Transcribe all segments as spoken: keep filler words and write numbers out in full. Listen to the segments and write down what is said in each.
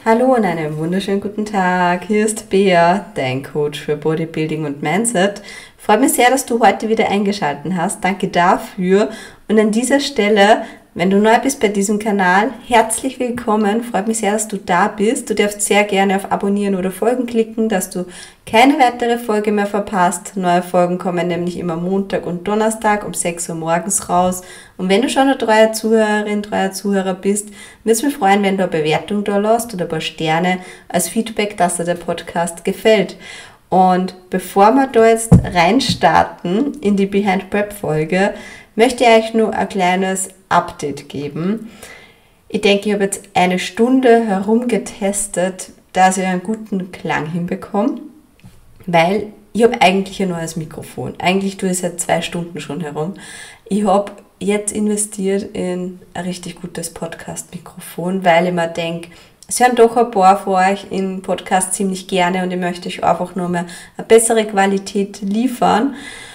Hallo und einen wunderschönen guten Tag. Hier ist Bea, dein Coach für Bodybuilding und Mindset. Freut mich sehr, dass du heute wieder eingeschaltet hast. Danke dafür. Und an dieser Stelle, wenn du neu bist bei diesem Kanal, herzlich willkommen. Freut mich sehr, dass du da bist. Du darfst sehr gerne auf Abonnieren oder Folgen klicken, dass du keine weitere Folge mehr verpasst. Neue Folgen kommen nämlich immer Montag und Donnerstag um sechs Uhr morgens raus. Und wenn du schon eine treue Zuhörerin, treuer Zuhörer bist, würde es mich freuen, wenn du eine Bewertung da lässt oder ein paar Sterne als Feedback, dass dir der Podcast gefällt. Und bevor wir da jetzt reinstarten in die Behind Prep Folge, möchte ich euch nur ein kleines Update geben. Ich denke, ich habe jetzt eine Stunde herumgetestet, dass ich einen guten Klang hinbekomme, weil ich habe eigentlich ein neues Mikrofon. Eigentlich tue ich es seit zwei Stunden schon herum. Ich habe jetzt investiert in ein richtig gutes Podcast-Mikrofon, weil ich mir denke, es hören doch ein paar von euch in Podcasts ziemlich gerne und ich möchte euch einfach nur mehr eine bessere Qualität liefern.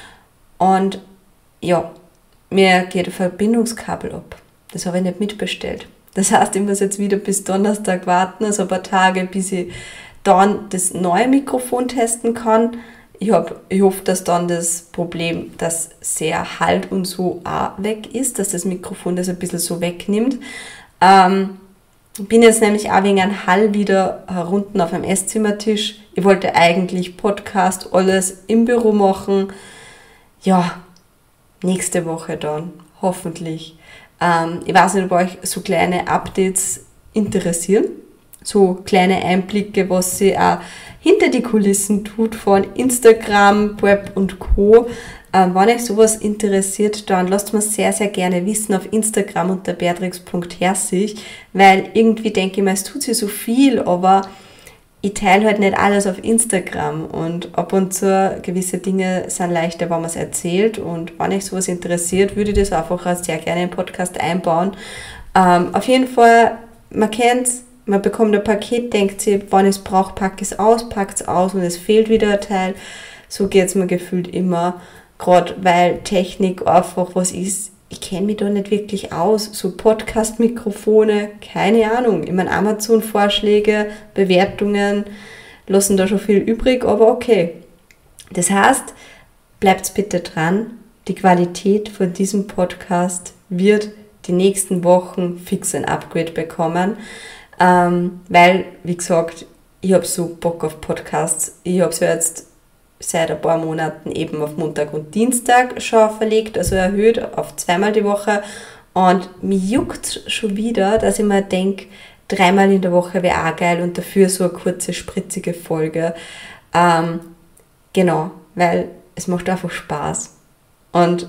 Und ja, mir geht ein Verbindungskabel ab. Das habe ich nicht mitbestellt. Das heißt, ich muss jetzt wieder bis Donnerstag warten, also ein paar Tage, bis ich dann das neue Mikrofon testen kann. Ich, hab, ich hoffe, dass dann das Problem, dass sehr Halt und so auch weg ist, dass das Mikrofon das ein bisschen so wegnimmt. Ähm, ich bin jetzt nämlich auch wegen einem Hall wieder herunten auf dem Esszimmertisch. Ich wollte eigentlich Podcast, alles im Büro machen. Ja, nächste Woche dann, hoffentlich. Ähm, ich weiß nicht, ob euch so kleine Updates interessieren. So kleine Einblicke, was sie auch hinter die Kulissen tut von Instagram, Web und Co. Ähm, wenn euch sowas interessiert, dann lasst mir sehr, sehr gerne wissen auf Instagram unter beatrix punkt herzig, weil irgendwie denke ich mir, es tut sich so viel, aber ich teile halt nicht alles auf Instagram und ab und zu gewisse Dinge sind leichter, wenn man es erzählt, und wenn euch sowas interessiert, würde ich das einfach sehr gerne im Podcast einbauen. Ähm, auf jeden Fall, man kennt es, man bekommt ein Paket, denkt sich, wenn ich es brauche, packe ich es aus, packt es aus und es fehlt wieder ein Teil. So geht es mir gefühlt immer, gerade weil Technik einfach was ist. Ich kenne mich da nicht wirklich aus. So Podcast-Mikrofone, keine Ahnung. Ich meine, Amazon-Vorschläge, Bewertungen lassen da schon viel übrig, aber okay. Das heißt, bleibt bitte dran. Die Qualität von diesem Podcast wird die nächsten Wochen fix ein Upgrade bekommen. Ähm, weil, wie gesagt, ich habe so Bock auf Podcasts. Ich habe es ja jetzt seit ein paar Monaten eben auf Montag und Dienstag schon verlegt, also erhöht auf zweimal die Woche. Und mir juckt schon wieder, dass ich mir denke, dreimal in der Woche wäre auch geil und dafür so eine kurze, spritzige Folge. Ähm, genau, weil es macht einfach Spaß. Und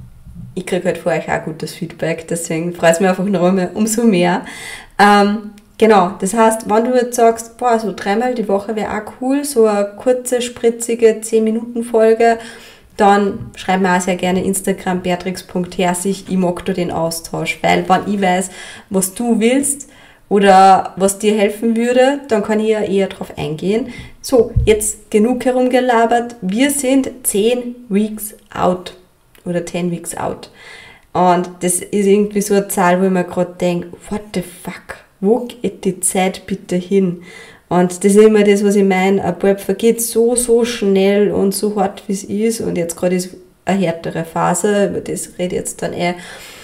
ich kriege halt von euch auch gutes Feedback, deswegen freut es mich einfach noch einmal umso mehr. Ähm, Genau, das heißt, wenn du jetzt sagst, boah, so dreimal die Woche wäre auch cool, so eine kurze, spritzige zehn Minuten Folge, dann schreib mir auch sehr gerne Instagram beatrix punkt herzig, ich mag da den Austausch, weil wenn ich weiß, was du willst oder was dir helfen würde, dann kann ich ja eher drauf eingehen. So, jetzt genug herumgelabert, wir sind zehn Weeks out oder zehn Weeks out und das ist irgendwie so eine Zahl, wo ich mir gerade denke, what the fuck? Wo geht die Zeit bitte hin? Und das ist immer das, was ich meine. Ein Prep vergeht so, so schnell und so hart, wie es ist. Und jetzt gerade ist eine härtere Phase, über das rede ich jetzt dann eher.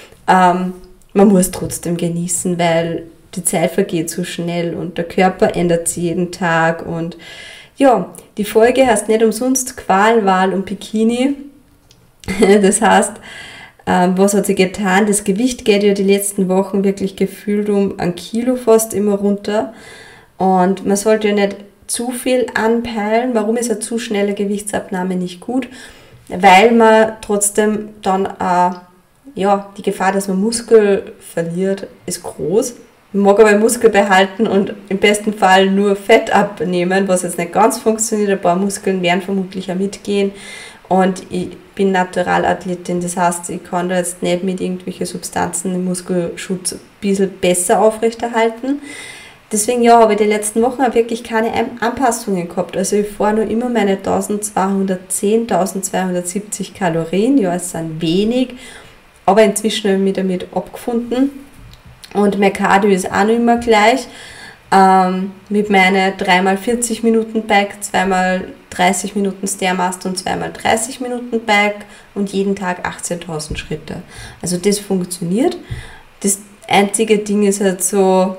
Ähm, man muss trotzdem genießen, weil die Zeit vergeht so schnell und der Körper ändert sich jeden Tag. Und ja, die Folge heißt nicht umsonst Qual, Wahl und Bikini. Das heißt, was hat sie getan? Das Gewicht geht ja die letzten Wochen wirklich gefühlt um ein Kilo fast immer runter. Und man sollte ja nicht zu viel anpeilen. Warum ist eine zu schnelle Gewichtsabnahme nicht gut? Weil man trotzdem dann, äh, ja, die Gefahr, dass man Muskel verliert, ist groß. Man mag aber Muskel behalten und im besten Fall nur Fett abnehmen, was jetzt nicht ganz funktioniert. Ein paar Muskeln werden vermutlich auch mitgehen. Und ich bin Naturalathletin, das heißt, ich kann da jetzt nicht mit irgendwelchen Substanzen den Muskelschutz ein bisschen besser aufrechterhalten. Deswegen ja, habe ich die letzten Wochen auch wirklich keine Anpassungen gehabt. Also ich fahre nur immer meine eintausendzweihundertzehn, eintausendzweihundertsiebzig Kalorien. Ja, es sind wenig, aber inzwischen habe ich mich damit abgefunden. Und mein Cardio ist auch noch immer gleich. ähm, mit meinen drei mal vierzig Minuten Bike, zwei mal dreißig Minuten Stairmaster und zwei mal dreißig Minuten Bike und jeden Tag achtzehntausend Schritte. Also das funktioniert. Das einzige Ding ist halt so,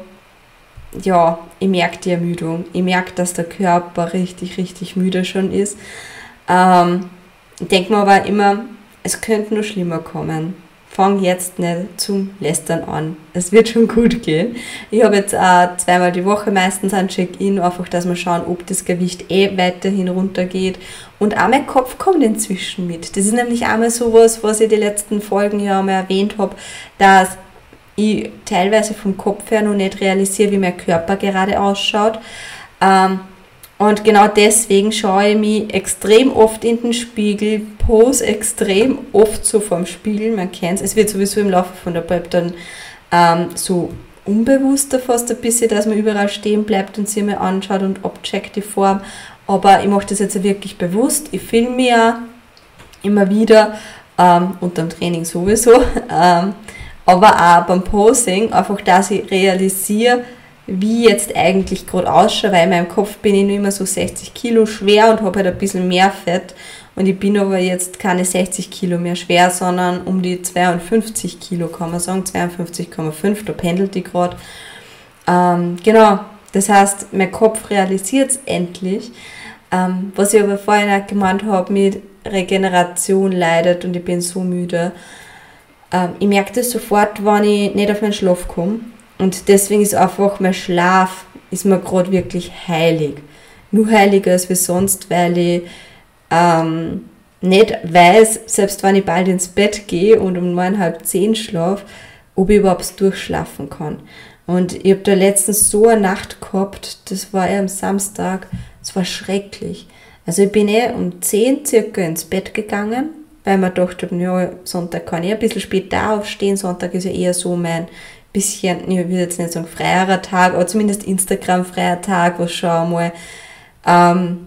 ja, ich merke die Ermüdung. Ich merke, dass der Körper richtig, richtig müde schon ist. Ähm, ich denke mir aber immer, es könnte nur schlimmer kommen. Fang jetzt nicht zum Lästern an. Es wird schon gut gehen. Ich habe jetzt auch zweimal die Woche meistens ein Check-in, einfach, dass wir schauen, ob das Gewicht eh weiterhin runtergeht. Und auch mein Kopf kommt inzwischen mit. Das ist nämlich einmal sowas, was ich die letzten Folgen ja einmal erwähnt habe, dass ich teilweise vom Kopf her noch nicht realisiere, wie mein Körper gerade ausschaut. Ähm, Und genau deswegen schaue ich mich extrem oft in den Spiegel, pose extrem oft so vorm Spiegel, man kennt es. Es wird sowieso im Laufe von der Prep dann ähm, so unbewusster fast ein bisschen, dass man überall stehen bleibt und sich mal anschaut und abcheckt die Form. Aber ich mache das jetzt wirklich bewusst. Ich filme mich ja immer wieder, ähm, unterm Training sowieso, ähm, aber auch beim Posing, einfach, dass ich realisiere, wie jetzt eigentlich gerade ausschaue, weil in meinem Kopf bin ich nur immer so sechzig Kilo schwer und habe halt ein bisschen mehr Fett und ich bin aber jetzt keine sechzig Kilo mehr schwer, sondern um die zweiundfünfzig Kilo, kann man sagen, zweiundfünfzig Komma fünf, da pendelt die gerade. Ähm, genau, das heißt, mein Kopf realisiert es endlich, ähm, was ich aber vorhin auch gemeint habe, mit Regeneration leidet und ich bin so müde. Ähm, ich merke das sofort, wenn ich nicht auf meinen Schlaf komme. Und deswegen ist einfach mein Schlaf ist mir gerade wirklich heilig. Nur heiliger als wie sonst, weil ich ähm, nicht weiß, selbst wenn ich bald ins Bett gehe und um neun, halb zehn schlafe, ob ich überhaupt durchschlafen kann. Und ich habe da letztens so eine Nacht gehabt, das war ja am Samstag, das war schrecklich. Also ich bin eh um zehn circa ins Bett gegangen, weil mir gedacht habe, ja, Sonntag kann ich ein bisschen später aufstehen, Sonntag ist ja eher so mein bisschen, ich will jetzt nicht sagen freierer Tag, aber zumindest Instagram-freier Tag, wo schon einmal ähm,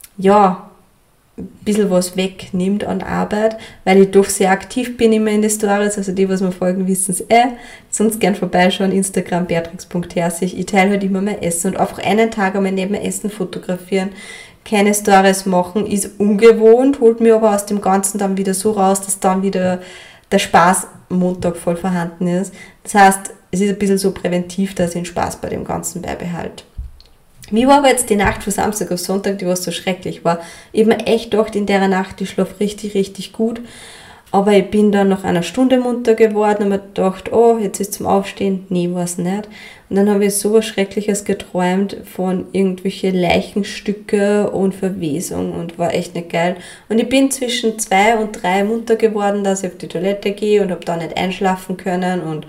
ja, ein bisschen was wegnimmt an Arbeit, weil ich doch sehr aktiv bin immer in den Stories, also die, was mir folgen, wissen es eh, sonst gern vorbeischauen, Instagram, beatrix punkt herzig, ich teile halt immer mein Essen und einfach einen Tag einmal neben mein Essen fotografieren, keine Stories machen, ist ungewohnt, holt mir aber aus dem Ganzen dann wieder so raus, dass dann wieder der Spaß am Montag voll vorhanden ist. Das heißt, es ist ein bisschen so präventiv, dass ich den Spaß bei dem Ganzen beibehalte. Mir war aber jetzt die Nacht von Samstag auf Sonntag, die was so schrecklich war. Ich habe mir echt gedacht, in der Nacht, ich schlafe richtig, richtig gut. Aber ich bin dann nach einer Stunde munter geworden und mir gedacht, oh, jetzt ist zum Aufstehen. Nee, war es nicht. Und dann habe ich so was Schreckliches geträumt von irgendwelche Leichenstücke und Verwesung und war echt nicht geil. Und ich bin zwischen zwei und drei munter geworden, dass ich auf die Toilette gehe und habe da nicht einschlafen können und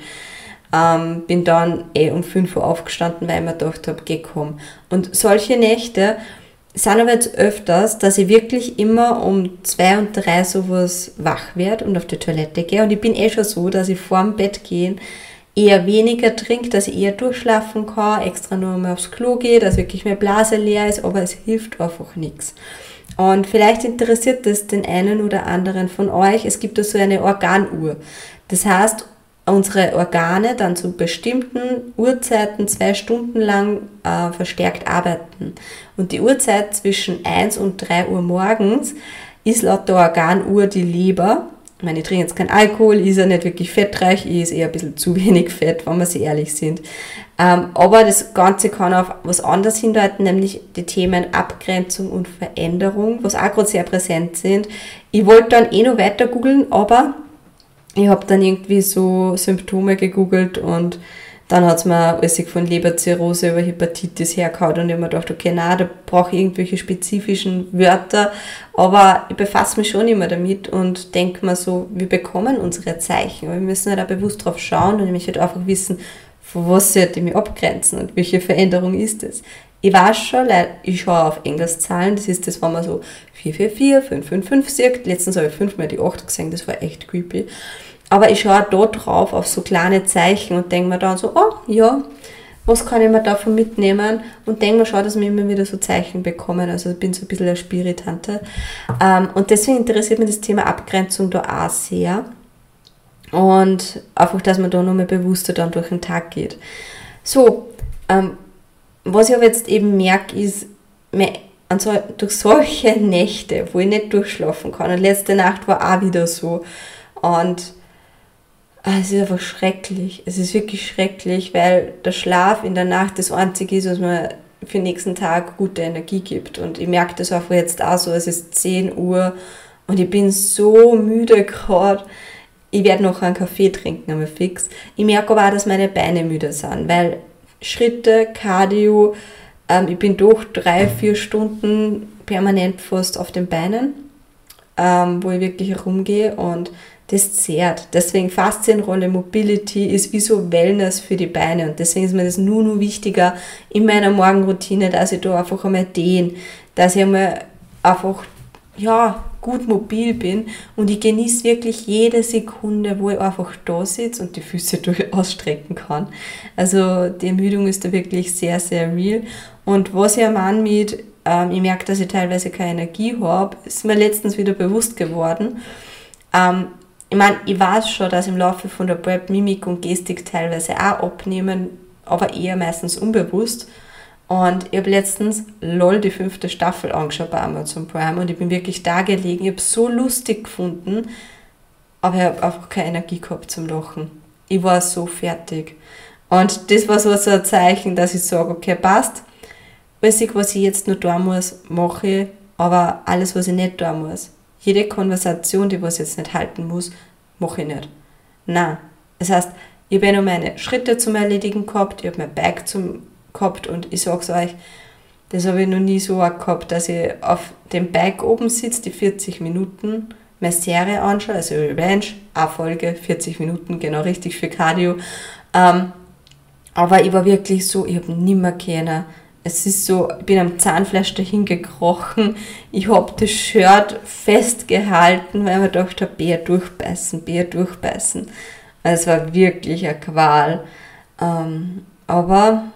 ähm, bin dann eh um fünf Uhr aufgestanden, weil ich mir gedacht habe, geh komm. Und solche Nächte sind aber jetzt öfters, dass ich wirklich immer um zwei und drei sowas wach werde und auf die Toilette gehe. Und ich bin eh schon so, dass ich vorm Bett gehen eher weniger trinke, dass ich eher durchschlafen kann, extra nur mal aufs Klo gehe, dass wirklich meine Blase leer ist, aber es hilft einfach nichts. Und vielleicht interessiert das den einen oder anderen von euch. Es gibt da so eine Organuhr. Das heißt, unsere Organe dann zu bestimmten Uhrzeiten zwei Stunden lang äh, verstärkt arbeiten. Und die Uhrzeit zwischen eins und drei Uhr morgens ist laut der Organuhr die Leber. Ich meine, ich trinke jetzt keinen Alkohol, ist ja nicht wirklich fettreich, ist eher ein bisschen zu wenig Fett, wenn wir sich ehrlich sind. Ähm, aber das Ganze kann auf was anderes hindeuten, nämlich die Themen Abgrenzung und Veränderung, was auch gerade sehr präsent sind. Ich wollte dann eh noch weiter googeln, aber ich habe dann irgendwie so Symptome gegoogelt und dann hat es mir alles von Leberzirrhose über Hepatitis hergehauen und ich habe mir gedacht, okay, nein, da brauche ich irgendwelche spezifischen Wörter, aber ich befasse mich schon immer damit und denke mir so, wir bekommen unsere Zeichen, aber wir müssen halt auch bewusst drauf schauen und nämlich halt einfach wissen, von was sollte ich mich abgrenzen und welche Veränderung ist es. Ich weiß schon, ich schaue auf Englischzahlen, das ist das, wenn man so vier vier vier, fünf fünf fünf sieht. Letztens habe ich fünfmal die acht gesehen, das war echt creepy. Aber ich schaue da drauf auf so kleine Zeichen und denke mir dann so, oh ja, was kann ich mir davon mitnehmen? Und denke mir schon, dass wir immer wieder so Zeichen bekommen. Also ich bin so ein bisschen eine Spiritante. Und deswegen interessiert mich das Thema Abgrenzung da auch sehr. Und einfach, dass man da nochmal bewusster dann durch den Tag geht. So, ähm, was ich aber jetzt eben merke, ist, also durch solche Nächte, wo ich nicht durchschlafen kann, und letzte Nacht war auch wieder so, und es ist einfach schrecklich, es ist wirklich schrecklich, weil der Schlaf in der Nacht das Einzige ist, was mir für den nächsten Tag gute Energie gibt, und ich merke das einfach jetzt auch so, es ist zehn Uhr und ich bin so müde gerade. Ich werde noch einen Kaffee trinken, aber fix. Ich merke aber auch, dass meine Beine müde sind, weil Schritte, Cardio, ähm, ich bin doch drei, vier Stunden permanent fast auf den Beinen, ähm, wo ich wirklich herumgehe, und das zehrt. Deswegen Faszienrolle Mobility ist wie so Wellness für die Beine, und deswegen ist mir das nur, nur wichtiger in meiner Morgenroutine, dass ich da einfach einmal dehne, dass ich einmal einfach, ja, gut mobil bin, und ich genieße wirklich jede Sekunde, wo ich einfach da sitze und die Füße durch ausstrecken kann. Also die Ermüdung ist da wirklich sehr, sehr real. Und was ich meine mit, ähm, ich merke, dass ich teilweise keine Energie habe, ist mir letztens wieder bewusst geworden. Ähm, ich meine, ich weiß schon, dass im Laufe von der Prep Mimik und Gestik teilweise auch abnehmen, aber eher meistens unbewusst. Und ich habe letztens LOL, die fünfte Staffel, angeschaut bei Amazon Prime, und ich bin wirklich da gelegen. Ich habe es so lustig gefunden, aber ich habe einfach keine Energie gehabt zum Lachen. Ich war so fertig. Und das war so, so ein Zeichen, dass ich sage, okay, passt. Alles, was ich jetzt noch tun muss, mache ich, aber alles, was ich nicht tun muss, jede Konversation, die was ich jetzt nicht halten muss, mache ich nicht. Nein. Das heißt, ich habe noch meine Schritte zum Erledigen gehabt, ich habe mein Bike zum gehabt, und ich sag's euch, das habe ich noch nie so gehabt, dass ich auf dem Bike oben sitze, die vierzig Minuten, meine Serie anschaue, also Revenge, eine Folge, vierzig Minuten, genau richtig für Cardio. Ähm, aber ich war wirklich so, ich habe nicht mehr können. Es ist so, ich bin am Zahnfleisch dahin gekrochen, ich habe das Shirt festgehalten, weil ich mir dachte, Bär durchbeißen, Bär durchbeißen. Also es war wirklich eine Qual. Ähm, aber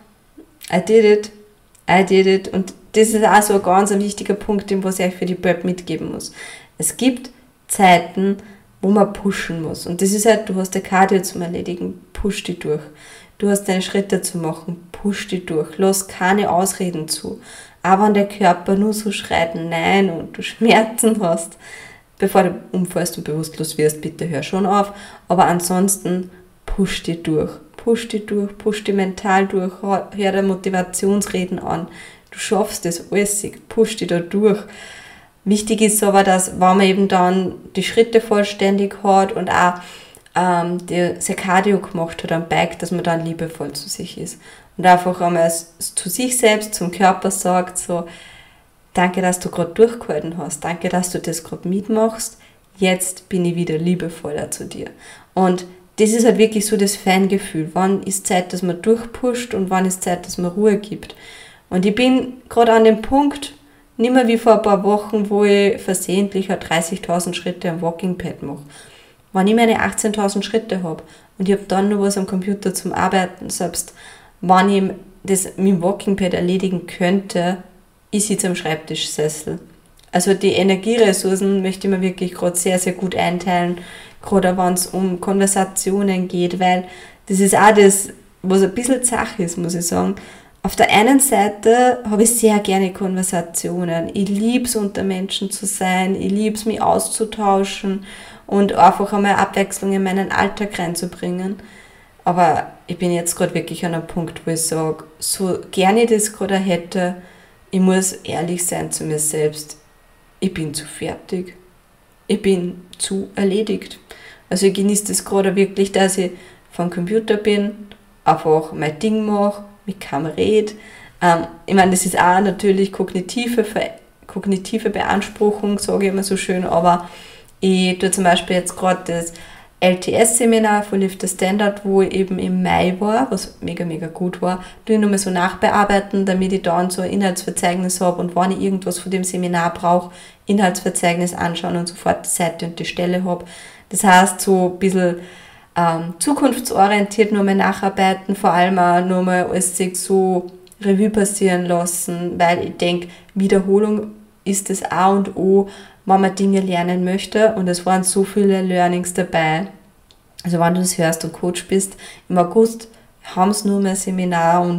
I did it, I did it, und das ist auch so ein ganz wichtiger Punkt, den was ich euch für die Prep mitgeben muss. Es gibt Zeiten, wo man pushen muss, und das ist halt, du hast der Cardio zum Erledigen, push die durch. Du hast deine Schritte zu machen, push die durch, lass keine Ausreden zu. Aber wenn der Körper nur so schreit, nein, und du Schmerzen hast, bevor du umfällst und bewusstlos wirst, bitte hör schon auf, aber ansonsten push die durch. Push dich durch, push dich mental durch, hör dir Motivationsreden an. Du schaffst das alles, push dich da durch. Wichtig ist aber, dass, wenn man eben dann die Schritte vollständig hat und auch ähm, das Cardio gemacht hat am Bike, dass man dann liebevoll zu sich ist. Und einfach einmal zu sich selbst, zum Körper sagt, so, danke, dass du gerade durchgehalten hast, danke, dass du das gerade mitmachst, jetzt bin ich wieder liebevoller zu dir. Und das ist halt wirklich so das Fangefühl. Wann ist Zeit, dass man durchpusht, und wann ist Zeit, dass man Ruhe gibt. Und ich bin gerade an dem Punkt, nicht mehr wie vor ein paar Wochen, wo ich versehentlich dreißigtausend Schritte am Walking Pad mache. Wenn ich meine achtzehntausend Schritte habe und ich habe dann noch was am Computer zum Arbeiten, selbst wenn ich das mit dem Walking Pad erledigen könnte, ich sitze am Schreibtischsessel. Also die Energieressourcen möchte ich mir wirklich gerade sehr, sehr gut einteilen, gerade wenn es um Konversationen geht, weil das ist auch das, was ein bisschen Sache ist, muss ich sagen. Auf der einen Seite habe ich sehr gerne Konversationen. Ich liebe es, unter Menschen zu sein, ich liebe es, mich auszutauschen und einfach einmal Abwechslung in meinen Alltag reinzubringen. Aber ich bin jetzt gerade wirklich an einem Punkt, wo ich sage, so gerne ich das gerade hätte, ich muss ehrlich sein zu mir selbst. Ich bin zu fertig. Ich bin zu erledigt. Also ich genieße das gerade wirklich, dass ich vom Computer bin, einfach mein Ding mache, mit keinem rede. Ähm, ich meine, das ist auch natürlich kognitive, kognitive Beanspruchung, sage ich immer so schön, aber ich tue zum Beispiel jetzt gerade das L T S-Seminar von Lift the Standard, wo ich eben im Mai war, was mega, mega gut war, tue ich nochmal so nachbearbeiten, damit ich dann so ein Inhaltsverzeichnis habe und wenn ich irgendwas von dem Seminar brauche, Inhaltsverzeichnis anschauen und sofort die Seite und die Stelle habe. Das heißt, so ein bisschen ähm, zukunftsorientiert nochmal nacharbeiten, vor allem auch nochmal alles so Revue passieren lassen, weil ich denke, Wiederholung ist das A und O, wenn man Dinge lernen möchte, und es waren so viele Learnings dabei. Also wenn du das hörst und Coach bist, im August haben sie nur mehr Seminar und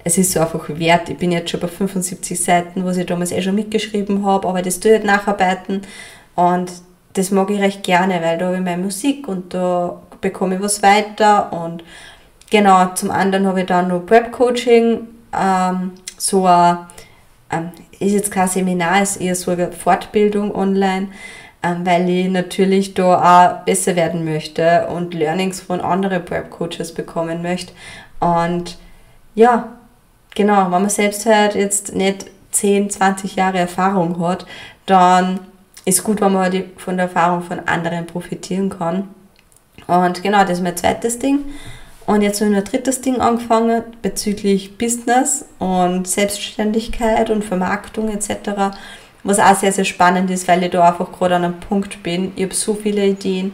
es ist so einfach wert. Ich bin jetzt schon bei fünfundsiebzig Seiten, was ich damals eh schon mitgeschrieben habe, aber das tue ich nacharbeiten und das mag ich recht gerne, weil da habe ich meine Musik und da bekomme ich was weiter und genau, zum anderen habe ich dann noch Prep-Coaching, ähm, so ein, ähm, ist jetzt kein Seminar, ist eher so eine Fortbildung online, ähm, weil ich natürlich da auch besser werden möchte und Learnings von anderen Prep-Coaches bekommen möchte. Und ja, genau, wenn man selbst halt jetzt nicht zehn, zwanzig Jahre Erfahrung hat, dann ist gut, wenn man halt von der Erfahrung von anderen profitieren kann. Und genau, das ist mein zweites Ding. Und jetzt habe ich noch ein drittes Ding angefangen bezüglich Business und Selbstständigkeit und Vermarktung et cetera. Was auch sehr, sehr spannend ist, weil ich da einfach gerade an einem Punkt bin. Ich habe so viele Ideen,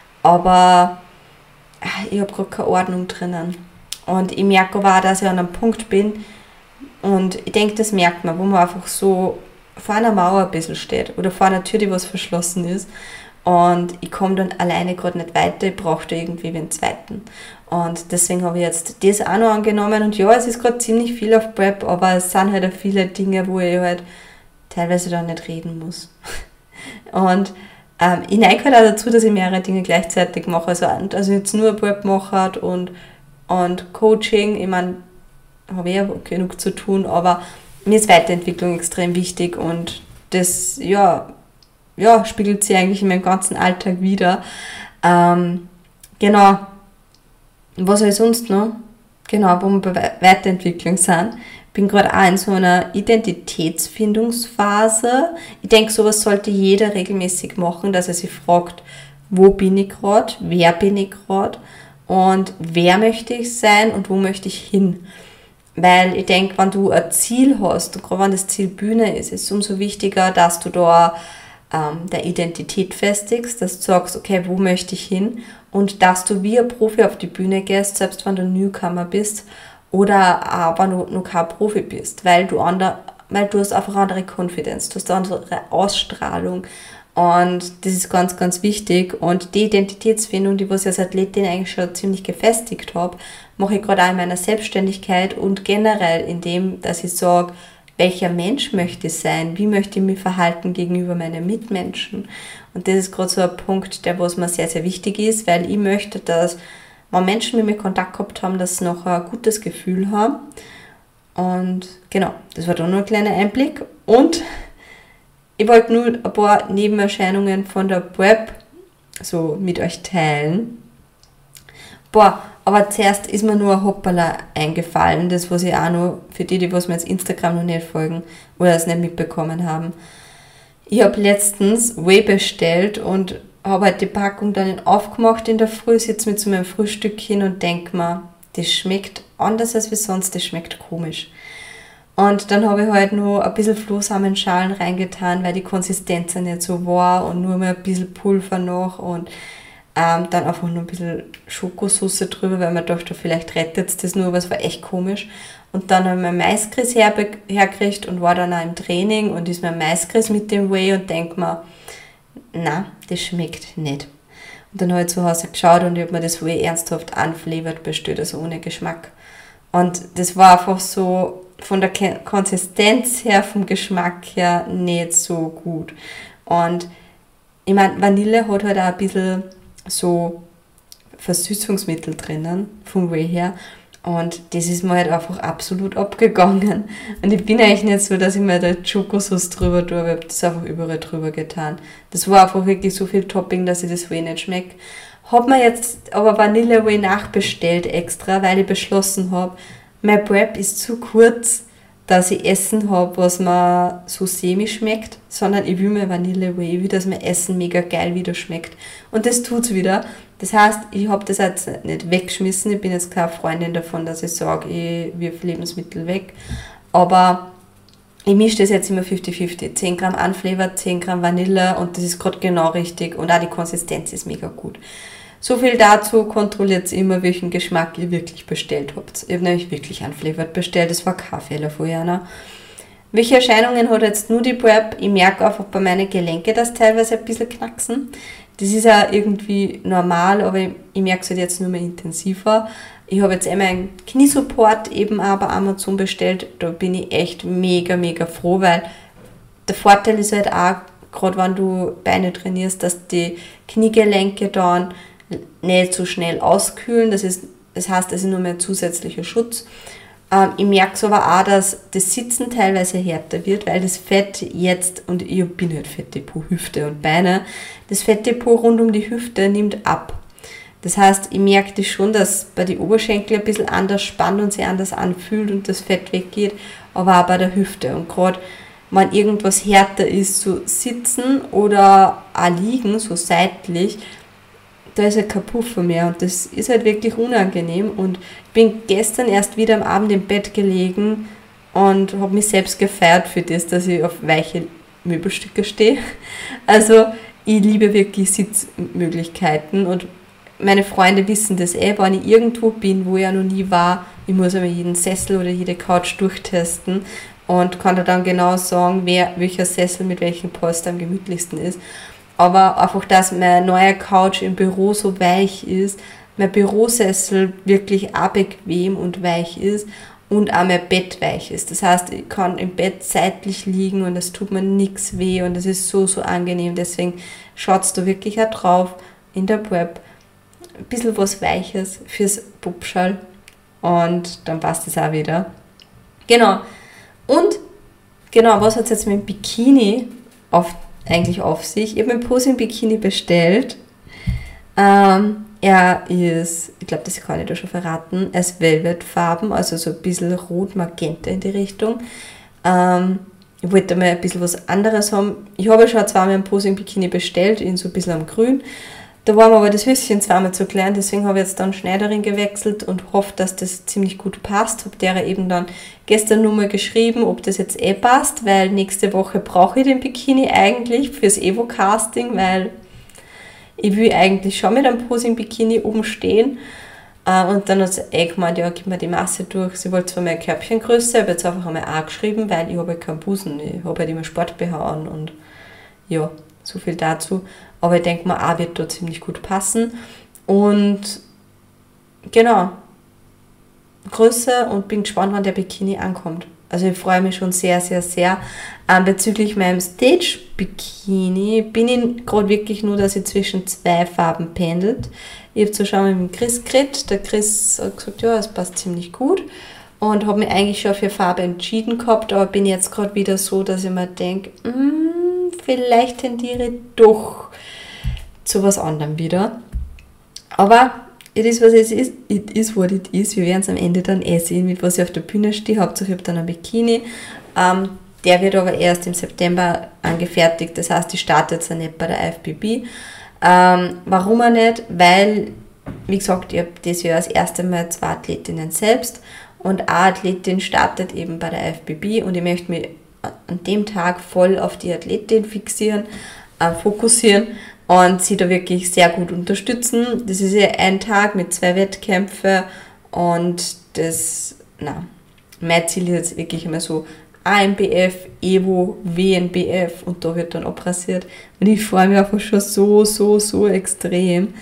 aber ich habe gerade keine Ordnung drinnen. Und ich merke aber auch, dass ich an einem Punkt bin und ich denke, das merkt man, wo man einfach so vor einer Mauer ein bisschen steht oder vor einer Tür, die was verschlossen ist. Und ich komme dann alleine gerade nicht weiter, ich brauche da irgendwie den zweiten. Und deswegen habe ich jetzt das auch noch angenommen. Und ja, es ist gerade ziemlich viel auf Prep, aber es sind halt auch viele Dinge, wo ich halt teilweise dann nicht reden muss. Und ähm, ich neige halt auch dazu, dass ich mehrere Dinge gleichzeitig mache. Also, also jetzt nur Prep mache und, und Coaching, ich meine, habe ich ja genug zu tun, aber mir ist Weiterentwicklung extrem wichtig und das, ja, ja, spiegelt sich eigentlich in meinem ganzen Alltag wider. Ähm, genau. Was habe ich sonst noch? Genau, wo wir bei Weiterentwicklung sind. Ich bin gerade auch in so einer Identitätsfindungsphase. Ich denke, sowas sollte jeder regelmäßig machen, dass er sich fragt, wo bin ich gerade, wer bin ich gerade und wer möchte ich sein und wo möchte ich hin. Weil ich denke, wenn du ein Ziel hast, und gerade wenn das Ziel Bühne ist, ist es umso wichtiger, dass du da ähm, der Identität festigst, dass du sagst, okay, wo möchte ich hin? Und dass du wie ein Profi auf die Bühne gehst, selbst wenn du Newcomer bist oder auch wenn du noch kein Profi bist, weil du, andere, weil du hast einfach andere Confidence, du hast eine andere Ausstrahlung und das ist ganz, ganz wichtig und die Identitätsfindung, die was ich als Athletin eigentlich schon ziemlich gefestigt habe, mache ich gerade auch in meiner Selbstständigkeit und generell in dem, dass ich sage, welcher Mensch möchte ich sein, wie möchte ich mich verhalten gegenüber meinen Mitmenschen. Und das ist gerade so ein Punkt, der was mir sehr, sehr wichtig ist, weil ich möchte, dass, wenn Menschen mit mir Kontakt gehabt haben, dass sie noch ein gutes Gefühl haben. Und genau, das war da nur ein kleiner Einblick. Und ich wollte nur ein paar Nebenerscheinungen von der Prep so mit euch teilen. Boah, aber zuerst ist mir nur ein Hoppala eingefallen, das was ich auch noch, für die, die was mir jetzt Instagram noch nicht folgen oder es nicht mitbekommen haben. Ich habe letztens Whey bestellt und habe halt die Packung dann aufgemacht in der Früh, sitze mit so meinem Frühstückchen und denke mir, das schmeckt anders als wie sonst, das schmeckt komisch. Und dann habe ich halt noch ein bisschen Flohsamenschalen reingetan, weil die Konsistenz nicht so war und nur mal ein bisschen Pulver noch und ähm, dann einfach nur ein bisschen Schokosauce drüber, weil man dachte, vielleicht rettet es das nur, aber es war echt komisch. Und dann habe ich mein Maiskris herbe- hergekriegt und war dann auch im Training und ist mein Maiskris mit dem Whey und denke mir, na, das schmeckt nicht. Und dann habe ich zu Hause geschaut und ich habe mir das Whey ernsthaft unflavored bestellt, also ohne Geschmack. Und das war einfach so von der Konsistenz her, vom Geschmack her nicht so gut. Und ich meine, Vanille hat halt auch ein bisschen so Versüßungsmittel drinnen, vom Whey her. Und das ist mir halt einfach absolut abgegangen. Und ich bin eigentlich nicht so, dass ich mir da Schokosauce drüber tue, aber ich habe das einfach überall drüber getan. Das war einfach wirklich so viel Topping, dass ich das Whey nicht schmeckt. Habe mir jetzt aber Vanille Whey nachbestellt extra, weil ich beschlossen habe, mein Prep ist zu kurz, dass ich Essen habe, was mir so semi schmeckt, sondern ich will mir Vanille Whey, wie das mein Essen mega geil wieder schmeckt. Und das tut's wieder. Das heißt, ich habe das jetzt nicht weggeschmissen. Ich bin jetzt keine Freundin davon, dass ich sage, ich wirf Lebensmittel weg. Aber ich mische das jetzt immer fünfzig fünfzig. zehn Gramm Unflavored, zehn Gramm Vanille und das ist gerade genau richtig. Und auch die Konsistenz ist mega gut. So viel dazu, kontrolliert immer, welchen Geschmack ihr wirklich bestellt habt. Ich habe nämlich wirklich Unflavored bestellt, das war kein Fehler von Jana. Welche Erscheinungen hat jetzt nur die Prep? Ich merke einfach bei meinen Gelenken, dass teilweise ein bisschen knacksen. Das ist ja irgendwie normal, aber ich, ich merke es halt jetzt nur mehr intensiver. Ich habe jetzt einmal einen Kniesupport eben auch bei Amazon bestellt. Da bin ich echt mega, mega froh, weil der Vorteil ist halt auch, gerade wenn du Beine trainierst, dass die Kniegelenke dann nicht so schnell auskühlen. Das, ist, das heißt, das ist nur mehr zusätzlicher Schutz. Ähm, ich merke es aber auch, dass das Sitzen teilweise härter wird, weil das Fett jetzt, und ich bin halt Fettdepot, Hüfte und Beine, das Fettdepot rund um die Hüfte nimmt ab. Das heißt, ich merke das schon, dass bei den Oberschenkeln ein bisschen anders spannt und sich anders anfühlt und das Fett weggeht, aber auch bei der Hüfte. Und gerade wenn irgendwas härter ist, so sitzen oder auch liegen, so seitlich, da ist halt kein Puffer mehr und das ist halt wirklich unangenehm. Und ich bin gestern erst wieder am Abend im Bett gelegen und habe mich selbst gefeiert für das, dass ich auf weiche Möbelstücke stehe. Also ich liebe wirklich Sitzmöglichkeiten und meine Freunde wissen das eh, wenn ich irgendwo bin, wo ich ja noch nie war, ich muss aber jeden Sessel oder jede Couch durchtesten und kann da dann genau sagen, wer, welcher Sessel mit welchem Polster am gemütlichsten ist. Aber einfach, dass meine neue Couch im Büro so weich ist, mein Bürosessel wirklich auch bequem und weich ist und auch mein Bett weich ist. Das heißt, ich kann im Bett seitlich liegen und es tut mir nichts weh und es ist so, so angenehm. Deswegen schaut da wirklich auch drauf in der Web. Ein bisschen was Weiches fürs Pupschal und dann passt es auch wieder. Genau. Und genau, was hat es jetzt mit dem Bikini auf, eigentlich auf sich? Ich habe mein Posing-Bikini bestellt. Ähm, er ist, ich glaube, das kann ich da schon verraten, er ist Velvetfarben, also so ein bisschen rot-magenta in die Richtung. Ähm, ich wollte mal ein bisschen was anderes haben. Ich habe schon zweimal ein Posing-Bikini bestellt, in so ein bisschen am Grün. Da war mir aber das Höschen zweimal zu klein, deswegen habe ich jetzt dann Schneiderin gewechselt und hoffe, dass das ziemlich gut passt. Habe der eben dann gestern nur mal geschrieben, ob das jetzt eh passt, weil nächste Woche brauche ich den Bikini eigentlich fürs Evo-Casting, weil ich will eigentlich schon mit einem Posing-Bikini oben stehen. Und dann hat sie eh gemeint, ja, gib mir die Masse durch. Sie wollte zwar meine Körbchengröße, aber jetzt einfach einmal A geschrieben, weil ich habe halt keinen Busen, ich habe halt immer Sport-B H an und ja, so viel dazu. Aber ich denke mal, A wird da ziemlich gut passen. Und genau, Größe und bin gespannt, wann der Bikini ankommt. Also ich freue mich schon sehr, sehr, sehr. Ähm, bezüglich meinem Stage-Bikini bin ich gerade wirklich nur, dass ich zwischen zwei Farben pendelt. Ich habe zwar schon mit dem Chris geredet. Der Chris hat gesagt, ja, es passt ziemlich gut. Und habe mich eigentlich schon für Farbe entschieden gehabt, aber bin jetzt gerade wieder so, dass ich mir denke, mm, vielleicht tendiere ich doch zu was anderem wieder. Aber it is, was es ist. It is, what it is. Wir werden es am Ende dann eh sehen, mit was ich auf der Bühne stehe. Hauptsache ich habe dann ein Bikini. Ähm, der wird aber erst im September angefertigt. Das heißt, ich starte jetzt nicht bei der I F B B. Ähm, warum auch nicht? Weil, wie gesagt, ich habe dieses Jahr das erste Mal zwei Athletinnen selbst. Und eine Athletin startet eben bei der I F B B und ich möchte mich an dem Tag voll auf die Athletin fixieren, äh, fokussieren und sie da wirklich sehr gut unterstützen. Das ist ja ein Tag mit zwei Wettkämpfen und das, na, mein Ziel ist jetzt wirklich immer so A N B F, Evo, W N B F und da wird dann abrasiert. Und ich freue mich einfach schon so, so, so extrem.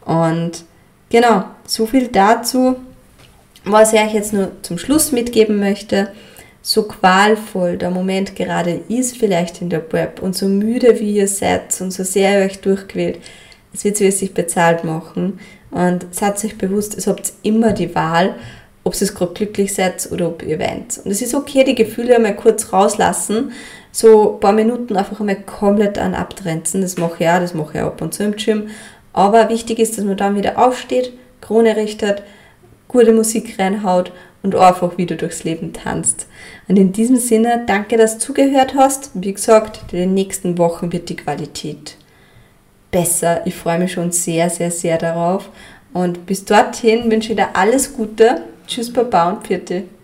Und genau, so viel dazu. Was ich euch jetzt nur zum Schluss mitgeben möchte, so qualvoll der Moment gerade ist vielleicht in der Prep und so müde wie ihr seid und so sehr ihr euch durchquält, es wird sich bezahlt machen und seid euch bewusst, ihr habt immer die Wahl, ob ihr gerade glücklich seid oder ob ihr weint. Und es ist okay, die Gefühle einmal kurz rauslassen, so ein paar Minuten einfach einmal komplett an abtrenzen, das mache ich auch, das mache ich auch ab und zu im Gym, aber wichtig ist, dass man dann wieder aufsteht, Krone richtet, gute Musik reinhaut und einfach wieder durchs Leben tanzt. Und in diesem Sinne, danke, dass du zugehört hast. Wie gesagt, in den nächsten Wochen wird die Qualität besser. Ich freue mich schon sehr, sehr, sehr darauf. Und bis dorthin wünsche ich dir alles Gute. Tschüss, Baba und Pfiat.